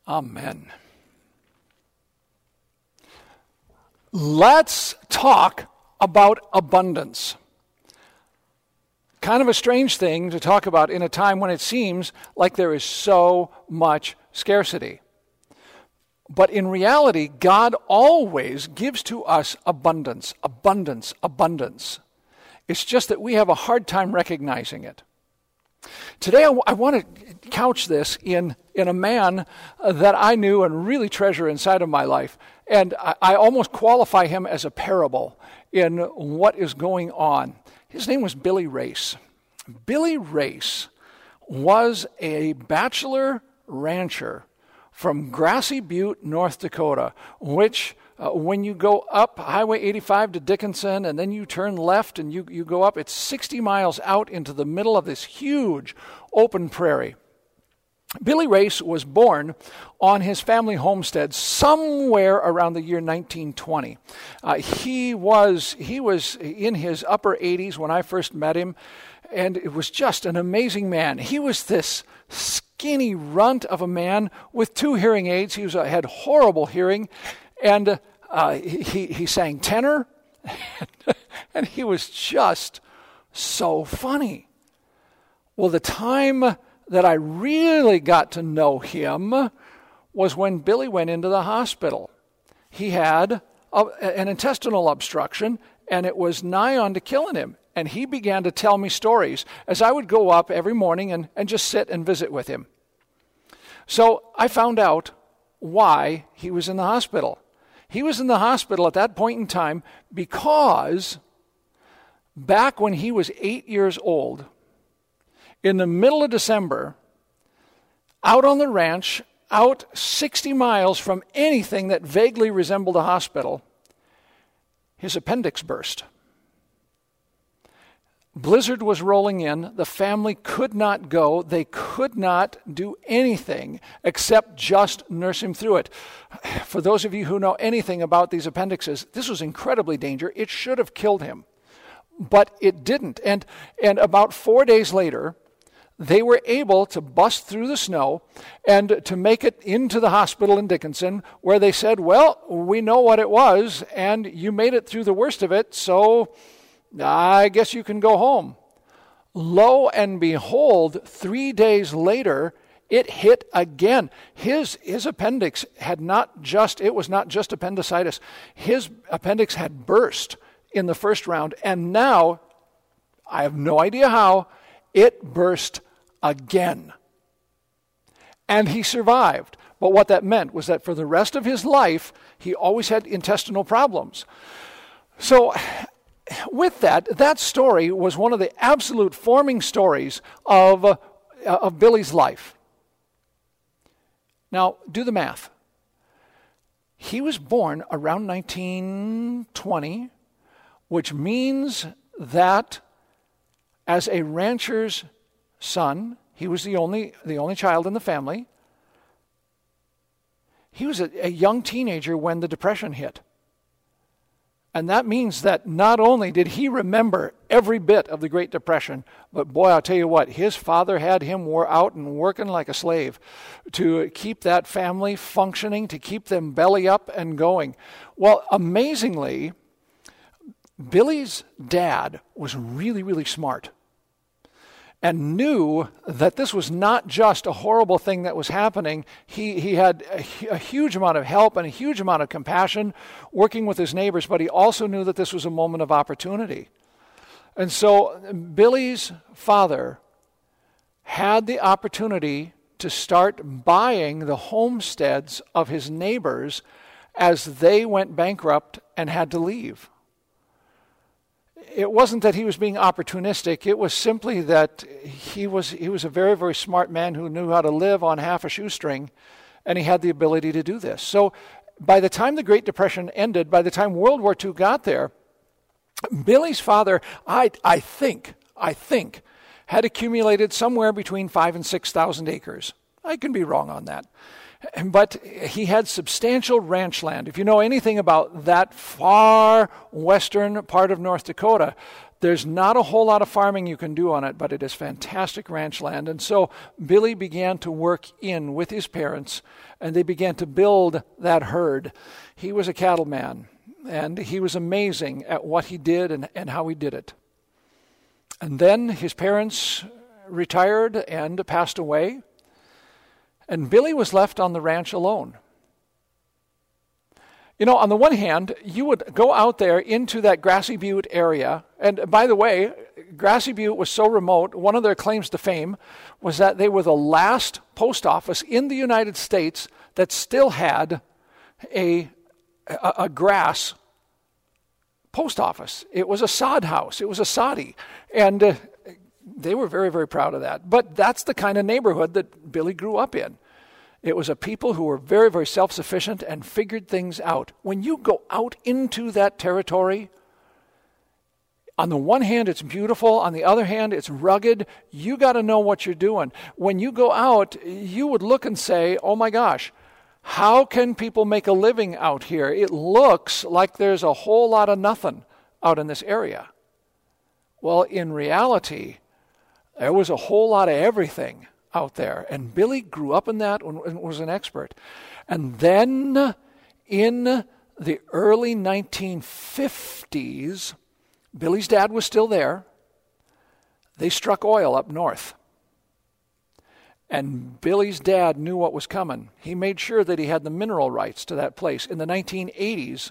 Amen. Let's talk about abundance. Kind of a strange thing to talk about in a time when it seems like there is so much scarcity. But in reality, God always gives to us abundance, abundance, abundance. It's just that we have a hard time recognizing it. Today I want to couch this in a man that I knew and really treasure inside of my life. And I almost qualify him as a parable in what is going on. His name was Billy Race. Billy Race was a bachelor rancher from Grassy Butte, North Dakota, which when you go up Highway 85 to Dickinson and then you turn left and you go up, it's 60 miles out into the middle of this huge open prairie. Billy Race was born on his family homestead somewhere around the year 1920. He was in his upper 80s when I first met him, and it was just an amazing man. He was this skinny runt of a man with 2 hearing aids. He had horrible hearing, and he sang tenor, and he was just so funny. Well, the time that I really got to know him was when Billy went into the hospital. He had an intestinal obstruction, and it was nigh on to killing him. And he began to tell me stories as I would go up every morning and just sit and visit with him. So I found out why he was in the hospital. He was in the hospital at that point in time because back when he was 8 years old, in the middle of December, out on the ranch, out 60 miles from anything that vaguely resembled a hospital, his appendix burst. Blizzard was rolling in. The family could not go. They could not do anything except just nurse him through it. For those of you who know anything about these appendixes, this was incredibly dangerous. It should have killed him, but it didn't. And about 4 days later, they were able to bust through the snow and to make it into the hospital in Dickinson, where they said, well, we know what it was, and you made it through the worst of it, so I guess you can go home. Lo and behold, 3 days later, it hit again. His appendix it was not just appendicitis. His appendix had burst in the first round, and now, I have no idea how, it burst again. And he survived. But what that meant was that for the rest of his life, he always had intestinal problems. So with that story was one of the absolute forming stories of Billy's life. Now, do the math. He was born around 1920, which means that as a rancher's son, he was the only child in the family. He was a young teenager when the Depression hit. And that means that not only did he remember every bit of the Great Depression, but boy, I'll tell you what, his father had him wore out and working like a slave to keep that family functioning, to keep them belly up and going. Well, amazingly, Billy's dad was really, really smart and knew that this was not just a horrible thing that was happening. He had a huge amount of help and a huge amount of compassion working with his neighbors, but he also knew that this was a moment of opportunity. And so Billy's father had the opportunity to start buying the homesteads of his neighbors as they went bankrupt and had to leave. It wasn't that he was being opportunistic. It was simply that he was a very, very smart man who knew how to live on half a shoestring, and he had the ability to do this. So by the time the Great Depression ended, by the time World War II got there, Billy's father, I think, had accumulated somewhere between 5,000 and 6,000 acres. I can be wrong on that. But he had substantial ranch land. If you know anything about that far western part of North Dakota, There's not a whole lot of farming you can do on it, but it is fantastic ranch land. And so Billy began to work in with his parents, and they began to build that herd. He was a cattleman, and he was amazing at what he did and how he did it. And then his parents retired and passed away, and Billy was left on the ranch alone. You know, on the one hand, you would go out there into that Grassy Butte area, and by the way, Grassy Butte was so remote, one of their claims to fame was that they were the last post office in the United States that still had a grass post office. It was a sod house. It was a soddy. And they were very, very proud of that. But that's the kind of neighborhood that Billy grew up in. It was a people who were very, very self-sufficient and figured things out. When you go out into that territory, on the one hand, it's beautiful. On the other hand, it's rugged. You got to know what you're doing. When you go out, you would look and say, oh my gosh, how can people make a living out here? It looks like there's a whole lot of nothing out in this area. Well, in reality, there was a whole lot of everything out there. And Billy grew up in that and was an expert. And then in the early 1950s, Billy's dad was still there. They struck oil up north. And Billy's dad knew what was coming. He made sure that he had the mineral rights to that place. In the 1980s,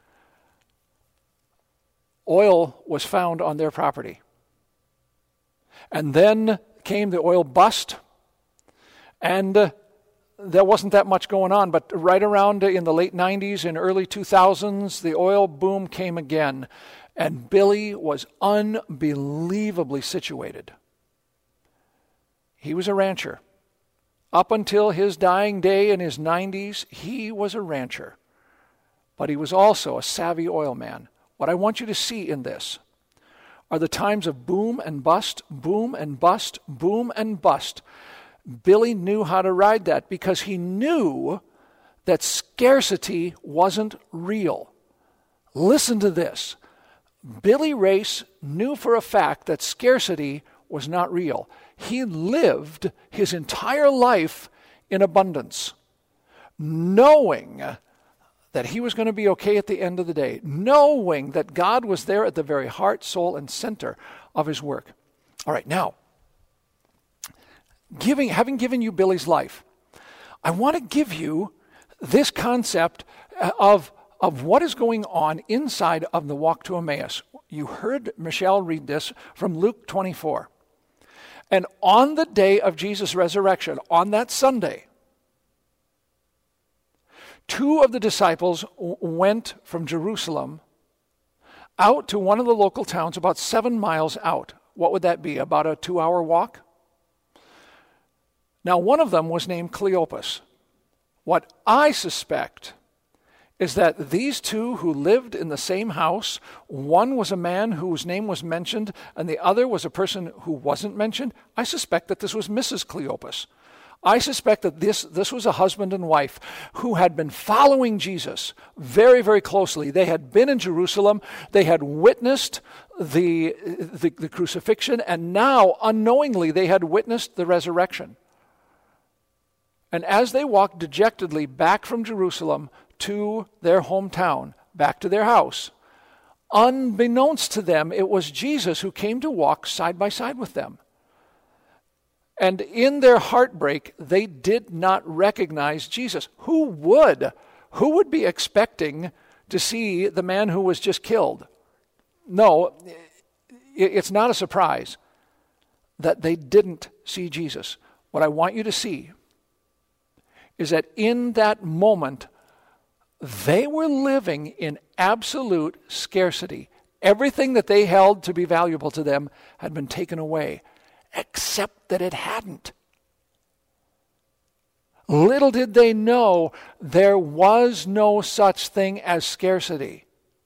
oil was found on their property. And then came the oil bust, and there wasn't that much going on. But right around in the late 90s and early 2000s, the oil boom came again. And Billy was unbelievably situated. He was a rancher. Up until his dying day in his 90s, he was a rancher. But he was also a savvy oil man. What I want you to see in this are the times of boom and bust, boom and bust, boom and bust. Billy knew how to ride that because he knew that scarcity wasn't real. Listen to this. Billy Race knew for a fact that scarcity was not real. He lived his entire life in abundance, knowing that he was going to be okay at the end of the day, knowing that God was there at the very heart, soul, and center of his work. All right, now, having given you Billy's life, I want to give you this concept of what is going on inside of the walk to Emmaus. You heard Michelle read this from Luke 24. And on the day of Jesus' resurrection, on that Sunday, two of the disciples went from Jerusalem out to one of the local towns about 7 miles out. What would that be, about a 2-hour walk? Now, one of them was named Cleopas. What I suspect is that these two who lived in the same house, one was a man whose name was mentioned, and the other was a person who wasn't mentioned. I suspect that this was Mrs. Cleopas. I suspect that this was a husband and wife who had been following Jesus very, very closely. They had been in Jerusalem. They had witnessed the crucifixion, and now, unknowingly, they had witnessed the resurrection. And as they walked dejectedly back from Jerusalem to their hometown, back to their house, unbeknownst to them, it was Jesus who came to walk side by side with them. And in their heartbreak, they did not recognize Jesus. Who would? Who would be expecting to see the man who was just killed? No, it's not a surprise that they didn't see Jesus. What I want you to see is that in that moment, they were living in absolute scarcity. Everything that they held to be valuable to them had been taken away, except that it hadn't. Little did they know there was no such thing as scarcity.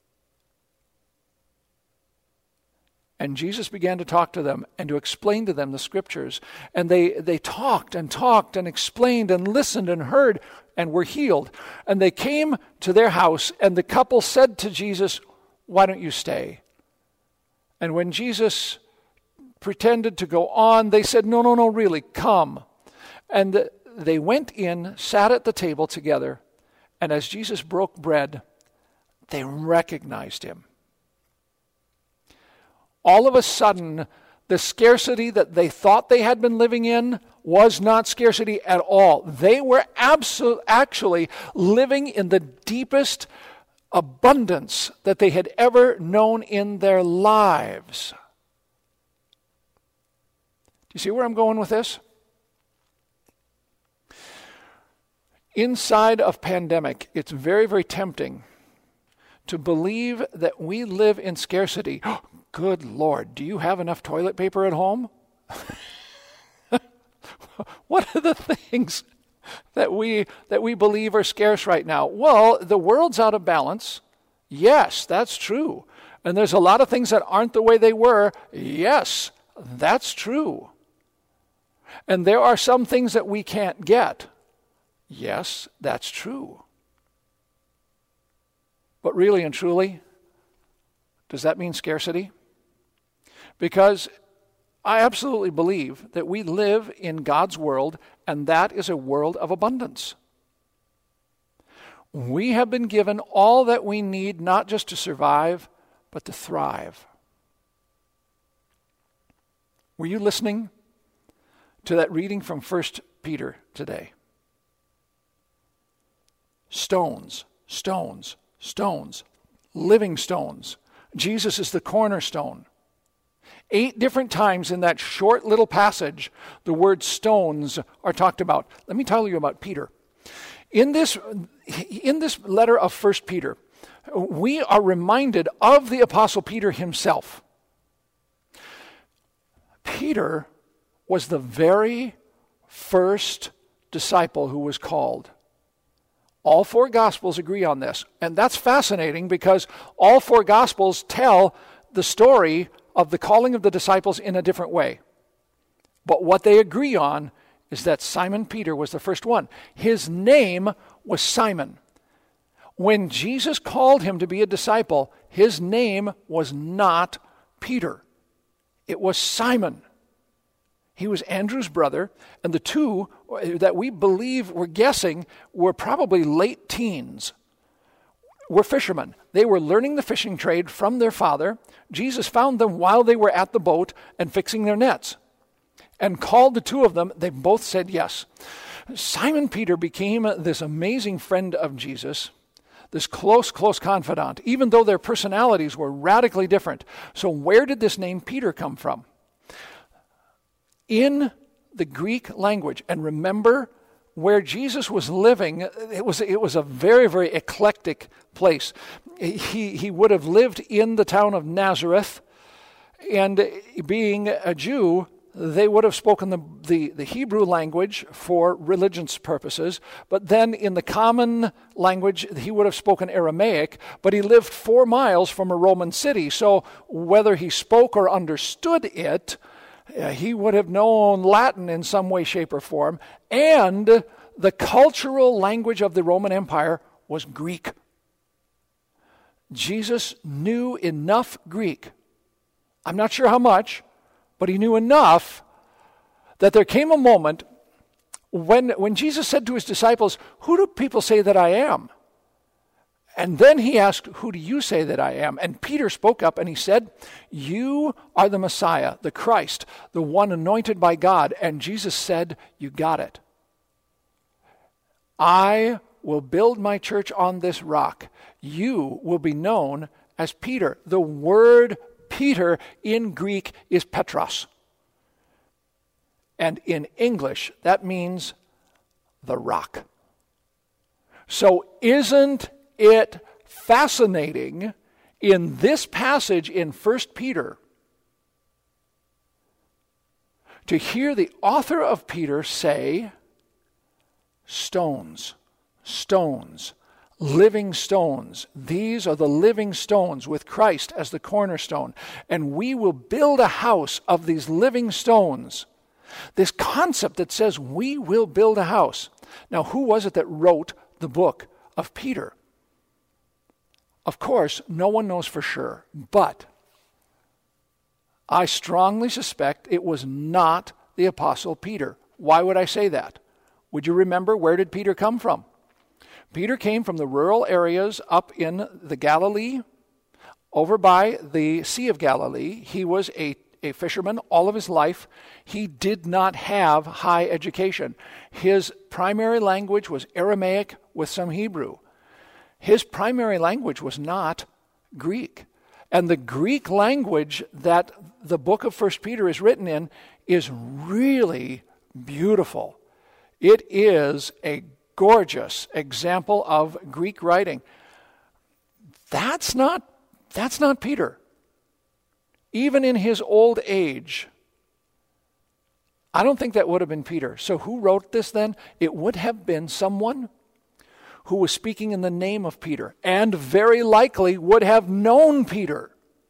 And Jesus began to talk to them and to explain to them the scriptures. And they talked and talked and explained and listened and heard and were healed. And they came to their house, and the couple said to Jesus, "Why don't you stay?" And when Jesus pretended to go on, they said, no, really, come. And they went in, sat at the table together, and as Jesus broke bread, they recognized him. All of a sudden, the scarcity that they thought they had been living in was not scarcity at all. They were actually living in the deepest abundance that they had ever known in their lives. Do you see where I'm going with this? Inside of pandemic, it's very, very tempting to believe that we live in scarcity. Good Lord, do you have enough toilet paper at home? What are the things that we believe are scarce right now? Well, the world's out of balance. Yes, that's true. And there's a lot of things that aren't the way they were. Yes, that's true. And there are some things that we can't get. Yes, that's true. But really and truly, does that mean scarcity? Because I absolutely believe that we live in God's world, and that is a world of abundance. We have been given all that we need, not just to survive, but to thrive. Were you listening to that reading from 1 Peter today? Stones, stones, stones, living stones. Jesus is the cornerstone. 8 different times in that short little passage, the word stones are talked about. Let me tell you about Peter. In this letter of 1 Peter, we are reminded of the Apostle Peter himself. Peter was the very first disciple who was called. All 4 Gospels agree on this. And that's fascinating because all 4 Gospels tell the story of the calling of the disciples in a different way. But what they agree on is that Simon Peter was the first one. His name was Simon. When Jesus called him to be a disciple, his name was not Peter. It was Simon. He was Andrew's brother, and the two that we believe, we're guessing, were probably late teens, were fishermen. They were learning the fishing trade from their father. Jesus found them while they were at the boat and fixing their nets, and called the two of them. They both said yes. Simon Peter became this amazing friend of Jesus, this close confidant, even though their personalities were radically different. So where did this name Peter come from? In the Greek language, and remember where Jesus was living, it was a very, very eclectic place. He would have lived in the town of Nazareth, and being a Jew, they would have spoken the Hebrew language for religious purposes, but then in the common language, he would have spoken Aramaic, but he lived 4 miles from a Roman city, so whether he spoke or understood it, he would have known Latin in some way, shape, or form, and the cultural language of the Roman Empire was Greek. Jesus knew enough Greek. I'm not sure how much, but he knew enough that there came a moment when Jesus said to his disciples, "Who do people say that I am?" And then he asked, "Who do you say that I am?" And Peter spoke up and he said, "You are the Messiah, the Christ, the one anointed by God." And Jesus said, "You got it. I will build my church on this rock. You will be known as Peter." The word Peter in Greek is Petros. And in English, that means the rock. So isn't it fascinating in this passage in 1 Peter to hear the author of Peter say, stones, stones, living stones. These are the living stones with Christ as the cornerstone. And we will build a house of these living stones. This concept that says we will build a house. Now, who was it that wrote the book of Peter? Of course, no one knows for sure, but I strongly suspect it was not the Apostle Peter. Why would I say that? Would you remember, where did Peter come from? Peter came from the rural areas up in the Galilee, over by the Sea of Galilee. He was a fisherman all of his life. He did not have high education. His primary language was Aramaic with some Hebrew. His primary language was not Greek. And the Greek language that the book of 1 Peter is written in is really beautiful. It is a gorgeous example of Greek writing. That's not Peter. Even in his old age, I don't think that would have been Peter. So who wrote this then? It would have been someone who was speaking in the name of Peter, and very likely would have known Peter.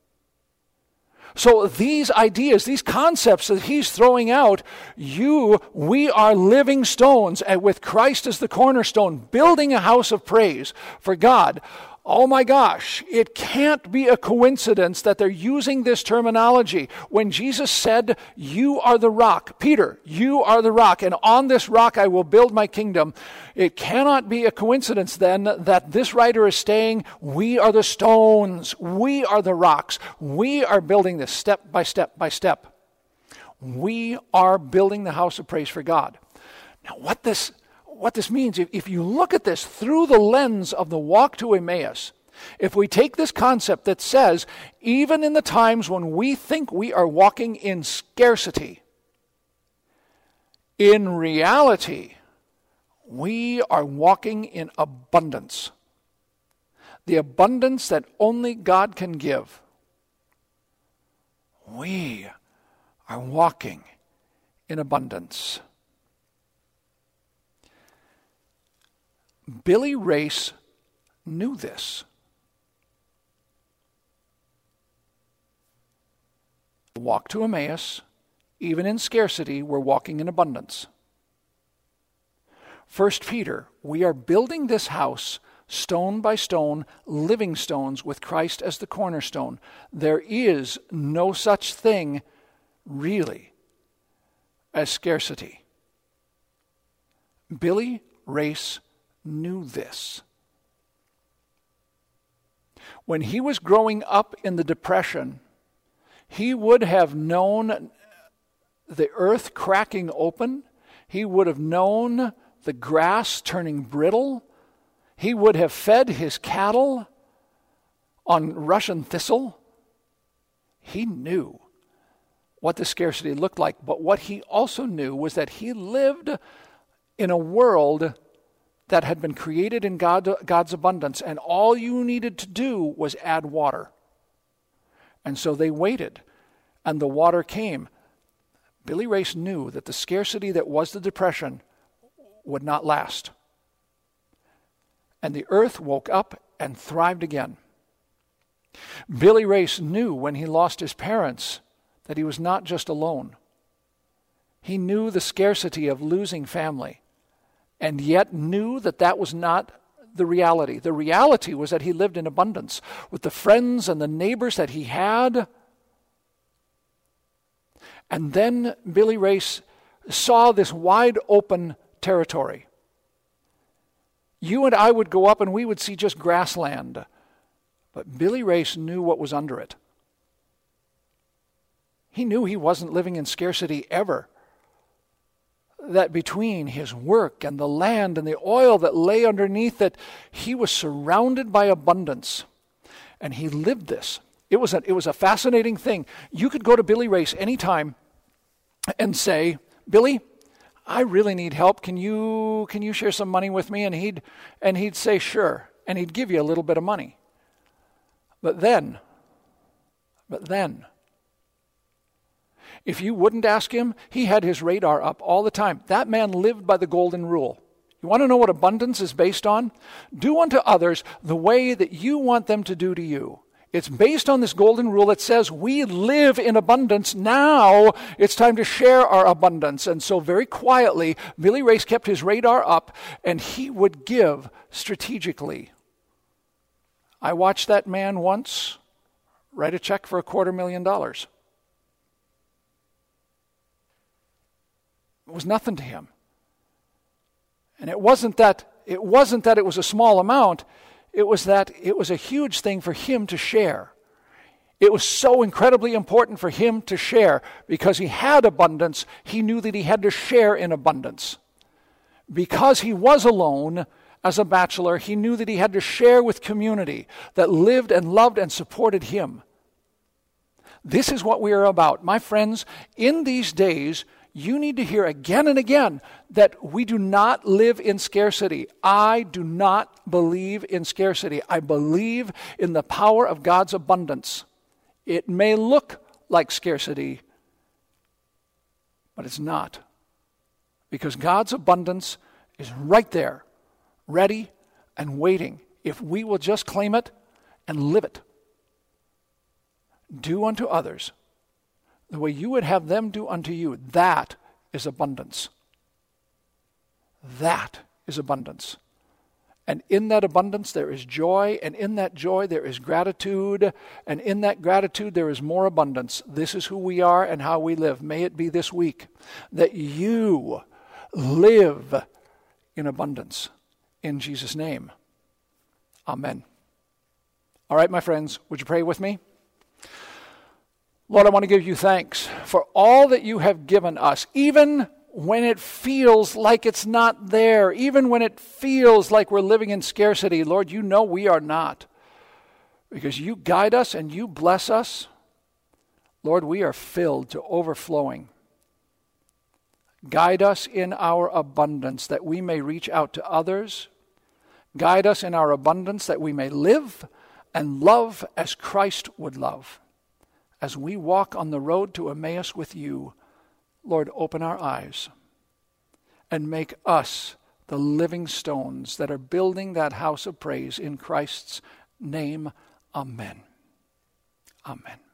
So these ideas, these concepts that he's throwing out, we are living stones, and with Christ as the cornerstone, building a house of praise for God. Oh my gosh, it can't be a coincidence that they're using this terminology. When Jesus said, "You are the rock," Peter, "You are the rock, and on this rock I will build my kingdom," it cannot be a coincidence then that this writer is saying, we are the stones, we are the rocks, we are building this step by step by step. We are building the house of praise for God. Now what this means, if you look at this through the lens of the walk to Emmaus, if we take this concept that says, even in the times when we think we are walking in scarcity, in reality, we are walking in abundance. The abundance that only God can give. We are walking in abundance. Billy Race knew this. Walk to Emmaus, even in scarcity, we're walking in abundance. 1 Peter, we are building this house stone by stone, living stones with Christ as the cornerstone. There is no such thing, really, as scarcity. Billy Race knew this. When he was growing up in the Depression, he would have known the earth cracking open. He would have known the grass turning brittle. He would have fed his cattle on Russian thistle. He knew what the scarcity looked like, but what he also knew was that he lived in a world that had been created in God's abundance, and all you needed to do was add water. And so they waited, and the water came. Billy Race knew that the scarcity that was the Depression would not last. And the earth woke up and thrived again. Billy Race knew when he lost his parents that he was not just alone. He knew the scarcity of losing family, and yet knew that that was not the reality. The reality was that he lived in abundance with the friends and the neighbors that he had. And then Billy Race saw this wide open territory. You and I would go up and we would see just grassland. But Billy Race knew what was under it. He knew he wasn't living in scarcity ever. That between his work and the land and the oil that lay underneath it, he was surrounded by abundance. And he lived this. It was a fascinating thing. You could go to Billy Race anytime and say, "Billy, I really need help. Can you share some money with me?" And he'd say, "Sure." And he'd give you a little bit of money. But then, if you wouldn't ask him, he had his radar up all the time. That man lived by the golden rule. You want to know what abundance is based on? Do unto others the way that you want them to do to you. It's based on this golden rule that says we live in abundance. Now it's time to share our abundance. And so very quietly, Billy Race kept his radar up and he would give strategically. I watched that man once write a check for $250,000. It was nothing to him. And it wasn't that it was a small amount. It was that it was a huge thing for him to share. It was so incredibly important for him to share because he had abundance. He knew that he had to share in abundance. Because he was alone as a bachelor, he knew that he had to share with community that lived and loved and supported him. This is what we are about. My friends, in these days, you need to hear again and again that we do not live in scarcity. I do not believe in scarcity. I believe in the power of God's abundance. It may look like scarcity, but it's not. Because God's abundance is right there, ready and waiting, if we will just claim it and live it. Do unto others the way you would have them do unto you. That is abundance. That is abundance. And in that abundance there is joy, and in that joy there is gratitude, and in that gratitude there is more abundance. This is who we are and how we live. May it be this week that you live in abundance. In Jesus' name, amen. All right, my friends, would you pray with me? Lord, I want to give you thanks for all that you have given us, even when it feels like it's not there, even when it feels like we're living in scarcity. Lord, you know we are not, because you guide us and you bless us. Lord, we are filled to overflowing. Guide us in our abundance that we may reach out to others. Guide us in our abundance that we may live and love as Christ would love. As we walk on the road to Emmaus with you, Lord, open our eyes and make us the living stones that are building that house of praise in Christ's name. Amen. Amen.